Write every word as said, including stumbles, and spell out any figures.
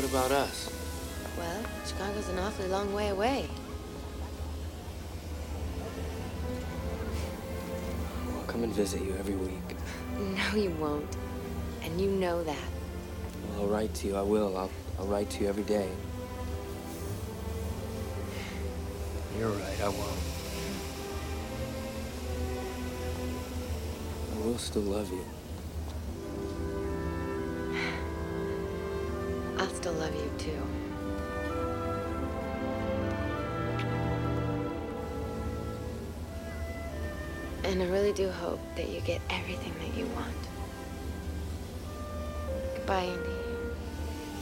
about us? Well, Chicago's an awfully long way away. I'll come and visit you every week. No, you won't. And you know that. Well, I'll write to you. I will. I'll, I'll write to you every day. You're right, I won't. I will still love you. I'll still love you, too. And I really do hope that you get everything that you want. Goodbye, Andy.